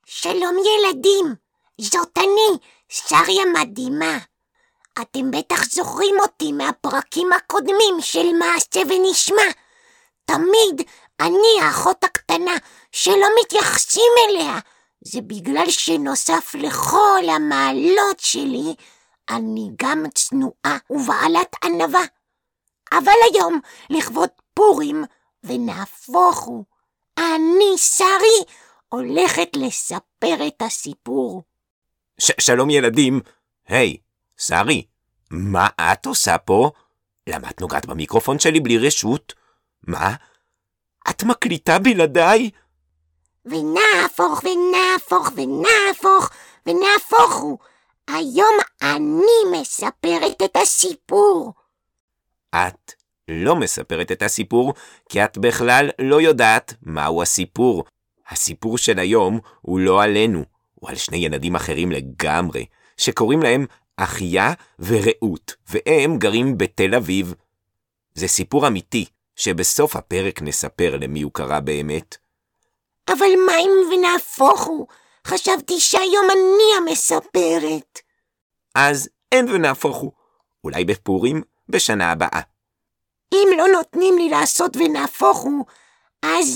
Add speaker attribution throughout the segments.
Speaker 1: שלום ילדים, זאת אני, שרי המדהימה. אתם בטח זוכרים אותי מהפרקים הקודמים של מעשה ונשמע. תמיד אני האחות הקטנה שלא מתייחסים אליה. זה בגלל שנוסף לכל המעלות שלי, אני גם צנועה ובעלת ענווה. אבל היום, לכבוד פורים, ונהפוך הוא, אני שרי הולכת לספר את הסיפור.
Speaker 2: שלום ילדים. היי, שרי, מה את עושה פה? למה את נוגעת במיקרופון שלי בלי רשות? מה? את מקליטה בלעדיי?
Speaker 1: ונהפוך ונהפוך ונהפוך ונהפוך הוא. היום אני מספרת את הסיפור.
Speaker 2: את לא מספרת את הסיפור, כי את בכלל לא יודעת מהו הסיפור. הסיפור של היום הוא לא עלינו, הוא על שני ילדים אחרים לגמרי, שקוראים להם אחיה ורעות, והם גרים בתל אביב. זה סיפור אמיתי, שבסוף הפרק נספר למי הוא קרה באמת.
Speaker 1: אבל מה אם ונהפוך הוא? חשבתי שהיום אני המספרת.
Speaker 2: אז אין ונהפוך הוא. אולי בפורים בשנה הבאה.
Speaker 1: אם לא נותנים לי לעשות ונהפוך הוא, אז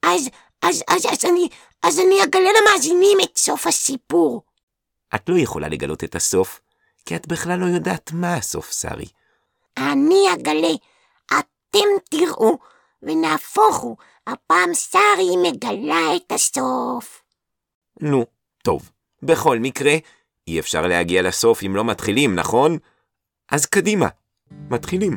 Speaker 1: אני אגלה למאזינים את סוף הסיפור.
Speaker 2: את לא יכולה לגלות את הסוף, כי את בכלל לא יודעת מה הסוף, שרי.
Speaker 1: אני אגלה, אתם תראו, ונהפוך הוא, הפעם שרי מגלה את הסוף.
Speaker 2: נו, טוב. בכל מקרה, אי אפשר להגיע לסוף אם לא מתחילים, נכון? אז קדימה, מתחילים.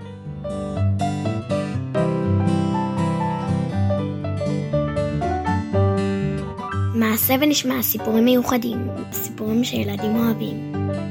Speaker 3: מעשה ונשמע, סיפורים מיוחדים, סיפורים שילדים אוהבים.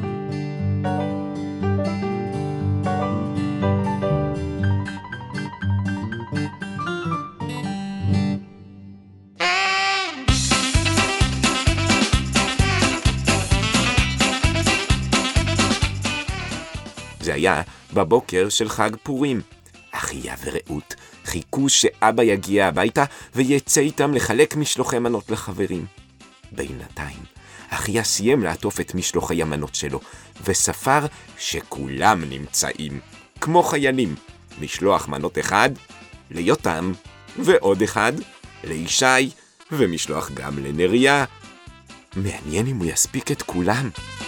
Speaker 2: זה היה בבוקר של חג פורים. אחיה ורעות חיכו שאבא יגיע הביתה ויצא איתם לחלק משלוחי מנות לחברים. בינתיים, אחיה סיים לעטוף את משלוחי המנות שלו, וספר שכולם נמצאים, כמו חיילים. משלוח מנות אחד ליותם, ועוד אחד לישי, ומשלוח גם לנריה. מעניין אם הוא יספיק את כולם.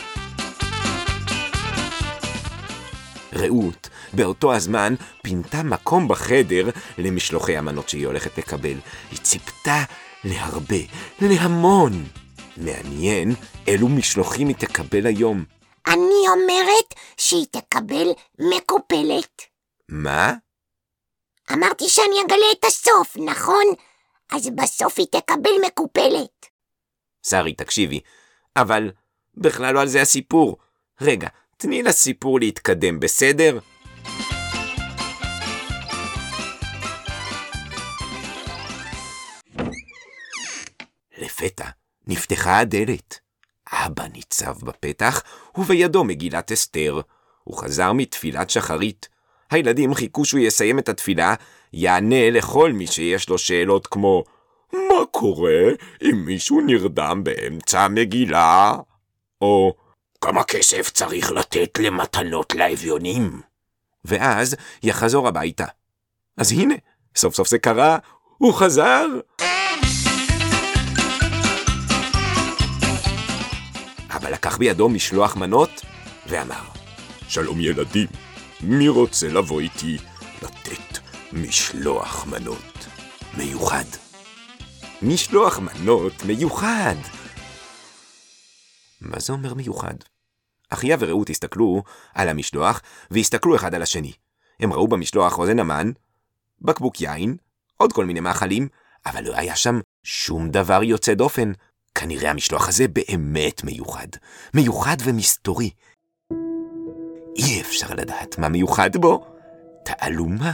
Speaker 2: רעות באותו הזמן פינתה מקום בחדר למשלוחי המנות שהיא הולכת לקבל. היא ציפתה להרבה, להמון. מעניין אילו משלוחים היא תקבל היום.
Speaker 1: אני אומרת שהיא תקבל מקופלת.
Speaker 2: מה?
Speaker 1: אמרתי שאני אגלה את הסוף, נכון? אז בסוף היא תקבל מקופלת.
Speaker 2: שרי, תקשיבי, אבל בכלל לא על זה הסיפור. רגע, תני לסיפור להתקדם, בסדר? לפתע נפתחה הדלת. אבא ניצב בפתח, ובידו מגילת אסתר. הוא חזר מתפילת שחרית. הילדים חיכו שהוא יסיים את התפילה, יענה לכל מי שיש לו שאלות כמו, מה קורה אם מישהו נרדם באמצע המגילה? או, כמה כסף צריך לתת למתנות לאביונים? ואז יחזור הביתה. אז הנה, סוף סוף זה קרה, הוא חזר. אבא לקח בידו משלוח מנות ואמר, שלום ילדים, מי רוצה לבוא איתי לתת משלוח מנות מיוחד? משלוח מנות מיוחד. מה זה אומר מיוחד? אחיה ורעות הסתכלו על המשלוח והסתכלו אחד על השני. הם ראו במשלוח אוזן המן, בקבוק יין, עוד כל מיני מאכלים, אבל לא היה שם שום דבר יוצא דופן. כנראה המשלוח הזה באמת מיוחד. מיוחד ומסתורי. אי אפשר לדעת מה מיוחד בו. תעלומה.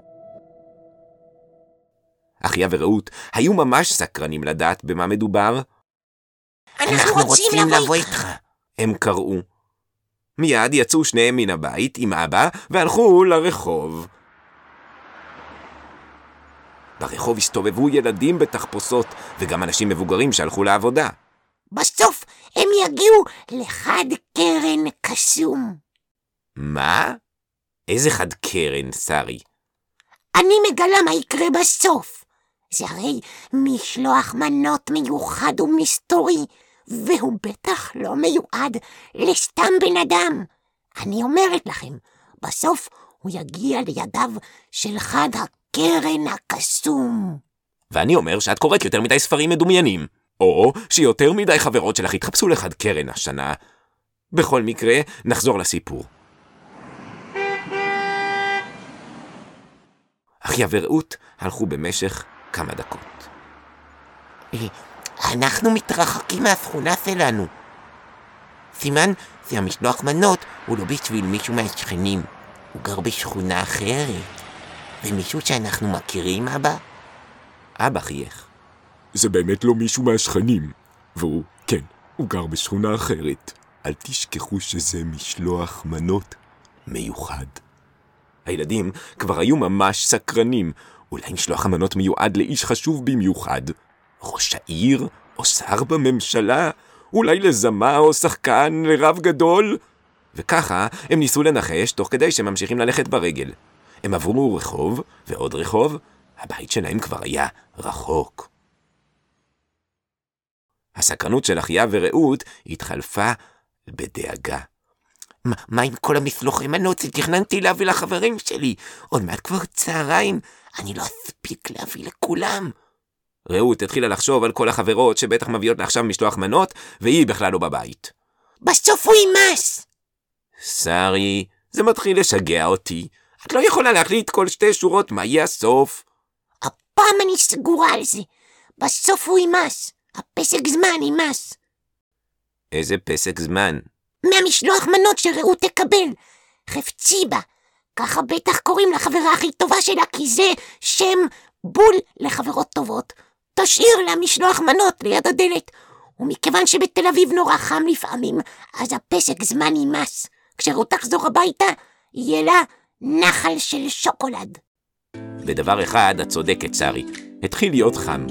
Speaker 2: אחיה ורעות היו ממש סקרנים לדעת במה מדובר.
Speaker 1: אנחנו רוצים לבוא איתך.
Speaker 2: הם קראו. מיד יצאו שניהם מן הבית עם אבא והלכו לרחוב. ברחוב הסתובבו ילדים בתחפושות, וגם אנשים מבוגרים שהלכו לעבודה.
Speaker 1: בסוף הם יגיעו לחד קרן קסום.
Speaker 2: מה? איזה חד קרן, שרי?
Speaker 1: אני מגלה מה יקרה בסוף. זה הרי משלוח מנות מיוחד ומסתורי, והוא בטח לא מיועד לסתם בן אדם. אני אומרת לכם, בסוף הוא יגיע לידיו של חד הקרן הקסום.
Speaker 2: ואני אומר שאת קוראת יותר מדי ספרים מדומיינים, או שיותר מדי חברות שלך התחפשו לחד קרן השנה. בכל מקרה, נחזור לסיפור. אחיה ורעות הלכו במשך כמה דקות.
Speaker 4: אנחנו מתרחקים מהשכונה שלנו. סימן זה המשלוח מנות הוא לא בשביל מישהו מהשכנים. הוא גר בשכונה אחרת. זה מישהו שאנחנו מכירים, אבא?
Speaker 2: אבא חייך.
Speaker 5: זה באמת לא מישהו מהשכנים. והוא, כן, הוא גר בשכונה אחרת. אל תשכחו שזה משלוח מנות מיוחד.
Speaker 2: הילדים כבר היו ממש סקרנים. אולי משלוח המנות מיועד לאיש חשוב במיוחד. ראש העיר או שר בממשלה. אולי לזמה או שחקן לרב גדול. וככה הם ניסו לנחש תוך כדי שממשיכים ללכת ברגל. הם עברו רחוב ועוד רחוב. הבית שלהם כבר היה רחוק. הסקרנות של אחיה ורעות התחלפה בדאגה.
Speaker 4: מה עם כל המשלוחי מנות שתכננתי להביא לחברים שלי? עוד מעט כבר צהריים, אני לא אספיק להביא לכולם.
Speaker 2: רעות התחילה לחשוב על כל החברות שבטח מביאות לעכשיו משלוח מנות, והיא בכלל לא בבית.
Speaker 1: בסוף הוא יימס.
Speaker 2: שרי, זה מתחיל לשגע אותי. את לא יכולה להחליט כל 2 שורות מה יהיה הסוף.
Speaker 1: הפעם אני סגורה על זה. בסוף הוא יימס. הפסק זמן יימס.
Speaker 2: איזה פסק זמן?
Speaker 1: מהמשלוח מנות שרעות תקבל. חפצי בה. ככה בטח קוראים לחברה הכי טובה שלה, כי זה שם בול לחברות טובות. תשאיר לה משלוח מנות ליד הדלת. ומכיוון שבתל אביב נורא חם לפעמים, אז הפסק זמן יימס. כשרעות תחזור הביתה, יהיה לה נחל של שוקולד.
Speaker 2: בדבר אחד את צודקת, שרי. התחיל להיות חם.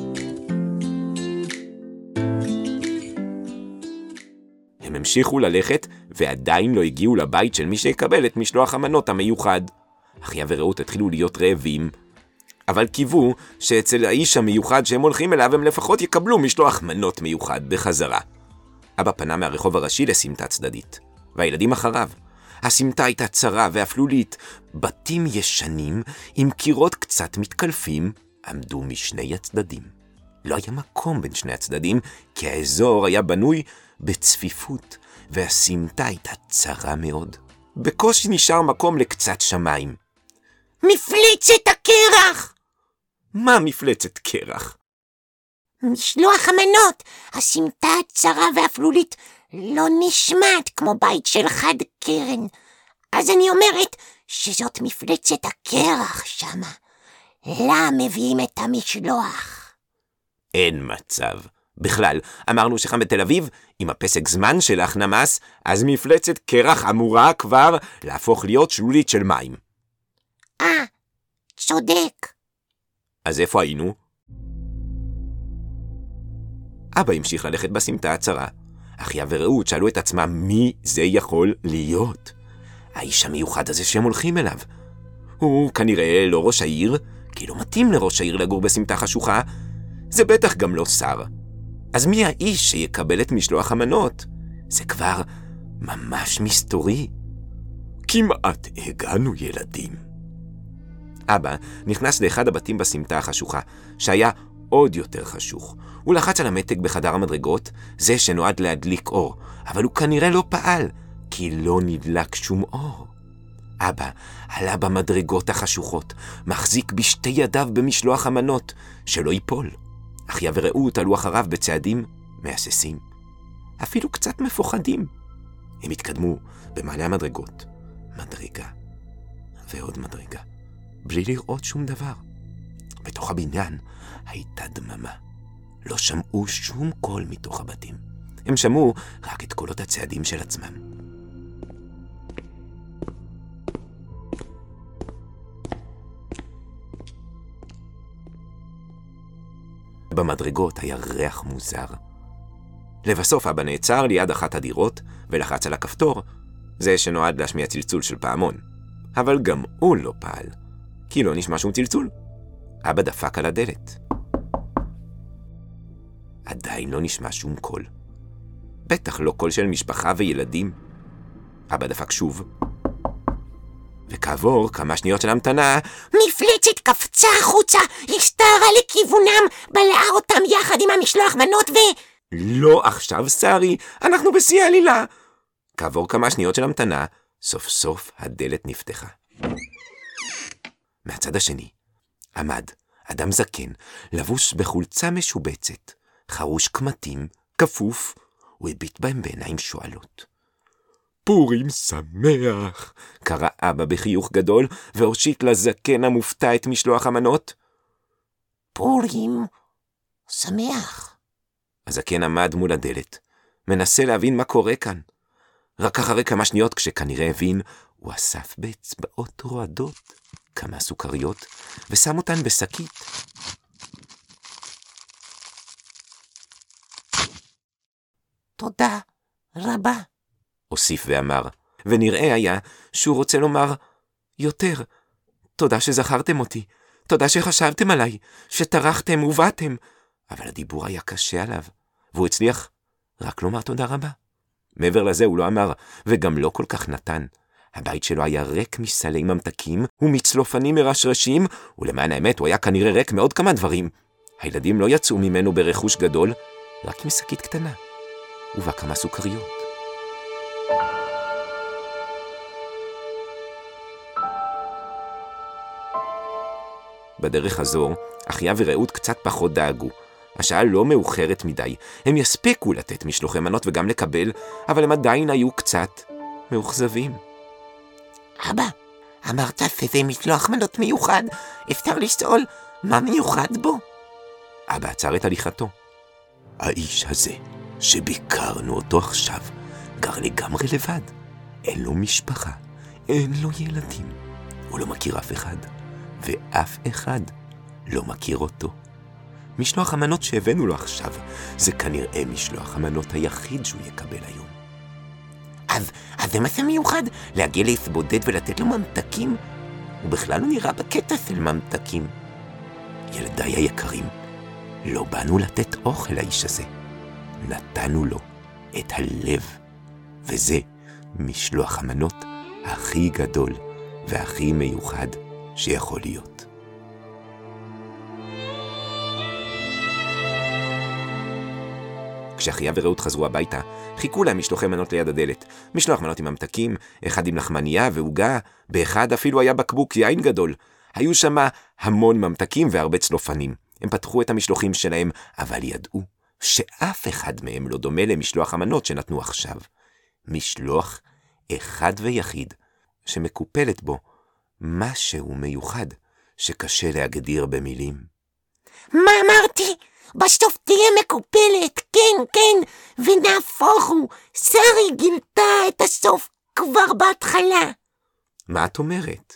Speaker 2: הם המשיכו ללכת ועדיין לא הגיעו לבית של מי שיקבל את משלוח המנות המיוחד. אחיה ורעות התחילו להיות רעבים, אבל קיוו שאצל האיש המיוחד שהם הולכים אליו הם לפחות יקבלו משלוח מנות מיוחד בחזרה. אבא פנה מהרחוב הראשי לסמטה צדדית, והילדים אחריו. הסמטה הייתה צרה ואפלולית. בתים ישנים עם קירות קצת מתקלפים עמדו משני הצדדים. לא היה מקום בין שני הצדדים, כי האזור היה בנוי בצפיפות, והסמטה הייתה צרה מאוד. בקושי נשאר מקום לקצת שמיים.
Speaker 1: מפלצת הקרח!
Speaker 2: מה מפלצת קרח?
Speaker 1: משלוח המנות. הסמטה הצרה והאפלולית לא נשמעת כמו בית של חד קרן. אז אני אומרת שזאת מפלצת הקרח שמה. לה מביאים את המשלוח.
Speaker 2: אין מצב. בכלל, אמרנו שחם בתל אביב, אם הפסק זמן שלך נמס, אז מפלצת קרח אמורה כבר להפוך להיות שלולית של מים.
Speaker 1: צודק.
Speaker 2: אז איפה היינו? אבא המשיך ללכת בסמטה הצרה. אחיה ורעות שאלו את עצמם מי זה יכול להיות. האיש המיוחד הזה שהם הולכים אליו. הוא כנראה לא ראש העיר, כי לא מתאים לראש העיר לגור בסמטה חשוכה. זה בטח גם לא שר. אז מי האיש שיקבל את משלוח המנות? זה כבר ממש מסתורי.
Speaker 5: כמעט הגענו, ילדים.
Speaker 2: אבא נכנס לאחד הבתים בסמטה החשוכה, שהיה עוד יותר חשוך. הוא לחץ על המתג בחדר המדרגות, זה שנועד להדליק אור, אבל הוא כנראה לא פעל, כי לא נדלק שום אור. אבא עלה במדרגות החשוכות, מחזיק בשתי ידיו במשלוח המנות, שלא ייפול. אחיה ורעות עלו אחריו בצעדים מהססים, אפילו קצת מפוחדים. הם התקדמו במעלה המדרגות, מדרגה ועוד מדרגה, בלי לראות שום דבר. בתוך הבניין הייתה דממה. לא שמעו שום קול מתוך הבתים. הם שמעו רק את קולות הצעדים של עצמם. במדרגות היה ריח מוזר. לבסוף אבא נעצר ליד אחת הדירות ולחץ על הכפתור, זה שנועד להשמיע צלצול של פעמון. אבל גם הוא לא פעל, כי לא נשמע שום צלצול. אבא דפק על הדלת. עדיין לא נשמע שום קול. בטח לא קול של משפחה וילדים. אבא דפק שוב. וכעבור כמה שניות של המתנה,
Speaker 1: מפלצת קפצה החוצה, הסתערה לכיוונם, בלעה אותם יחד עם המשלוח מנות
Speaker 2: לא עכשיו, שרי, אנחנו בשיא העלילה. כעבור כמה שניות של המתנה, סוף סוף הדלת נפתחה. מהצד השני עמד אדם זקן, לבוש בחולצה משובצת, חרוש קמטים, כפוף, הוא הביט בהם בעיניים שואלות.
Speaker 5: פורים שמח!
Speaker 2: קרא אבא בחיוך גדול, והושיט לזקן המופתע את משלוח המנות.
Speaker 1: פורים שמח.
Speaker 2: הזקן עמד מול הדלת, מנסה להבין מה קורה כאן. רק אחרי כמה שניות, כשכנראה הבין, הוא אסף באצבעות רועדות כמה סוכריות, ושם אותן בשקית.
Speaker 1: תודה רבה,
Speaker 2: הוסיף ואמר, ונראה היה שהוא רוצה לומר יותר. תודה שזכרתם אותי, תודה שחשבתם עליי, שטרחתם ובאתם. אבל הדיבור היה קשה עליו, והוא הצליח רק לומר תודה רבה. מעבר לזה הוא לא אמר, וגם לא כל כך נתן. הבית שלו היה ריק מסלי ממתקים ומצלופנים מרשרשים, ולמען האמת הוא היה כנראה ריק מעוד כמה דברים. הילדים לא יצאו ממנו ברכוש גדול, רק עם שקית קטנה, ובה כמה סוכריות. בדרך הזו, אחיה ורעות קצת פחות דאגו. השעה לא מאוחרת מדי, הם יספיקו לתת משלוחי מנות וגם לקבל, אבל הם עדיין היו קצת מאוכזבים.
Speaker 4: אבא, אמרת שזה משלוח מנות מיוחד, אפשר לשאול מה מיוחד בו?
Speaker 2: אבא עצר את הליכתו.
Speaker 5: האיש הזה, שביקרנו אותו עכשיו, גר לגמרי לבד. אין לו משפחה, אין לו ילדים. הוא לא מכיר אף אחד, ואף אחד לא מכיר אותו. משלוח המנות שהבאנו לו עכשיו, זה כנראה משלוח המנות היחיד שהוא יקבל היום.
Speaker 4: אז זה מה זה מיוחד? להגיע לעץ בודד ולתת לו ממתקים? הוא בכלל לא נראה בקטע של ממתקים.
Speaker 5: ילדיי היקרים, לא באנו לתת אוכל לאיש הזה. נתנו לו את הלב, וזה משלוח המנות הכי גדול והכי מיוחד שיכול להיות.
Speaker 2: כשאחיה ורעות חזרו הביתה, חיכו להם משלוחי מנות ליד הדלת. משלוח מנות עם ממתקים, אחד עם לחמניה ועוגה, באחד אפילו היה בקבוק יין גדול. היו שם המון ממתקים והרבה צלופנים. הם פתחו את המשלוחים שלהם, אבל ידעו שאף אחד מהם לא דומה למשלוח המנות שנתנו עכשיו. משלוח אחד ויחיד, שמקופלת בו משהו מיוחד, שקשה להגדיר במילים.
Speaker 1: מה אמרתי? בסוף תהיה מקופלת, כן, כן, ונהפוך הוא, שרי גילתה את הסוף כבר בהתחלה.
Speaker 2: מה את אומרת?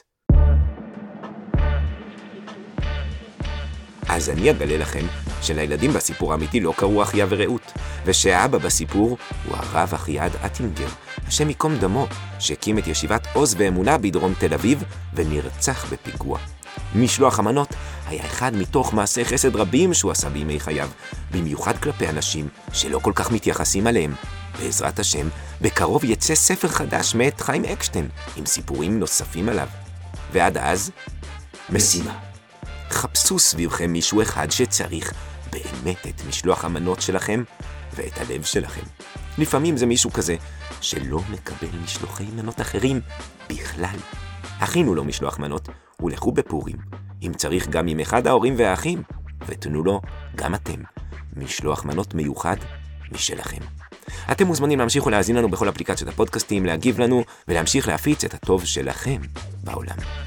Speaker 2: אז אני אגלה לכם שלילדים בסיפור האמיתי לא קראו אחיה ורעות, ושהאבא בסיפור הוא הרב אחיעד אטינגר, השם ייקום דמו, שהקים את ישיבת עוז ואמונה בדרום תל אביב ונרצח בפיגוע. משלוח המנות היה אחד מתוך מעשי חסד רבים שהוא עשה בימי חייו, במיוחד כלפי אנשים שלא כל כך מתייחסים עליהם. בעזרת השם, בקרוב יצא ספר חדש מאת חיים אקשטיין, עם סיפורים נוספים עליו. ועד אז, משימה. חפשו סביבכם מישהו אחד שצריך באמת את משלוח המנות שלכם ואת הלב שלכם. לפעמים זה מישהו כזה שלא מקבל משלוחי מנות אחרים בכלל. הכינו לו משלוח מנות ולכו בפורים, אם צריך גם עם אחד ההורים והאחים, ותנו לו גם אתם משלוח מנות מיוחד משלכם. אתם מוזמנים להמשיך ולהאזין לנו בכל אפליקציות הפודקאסטים, להגיב לנו ולהמשיך להפיץ את הטוב שלכם בעולם.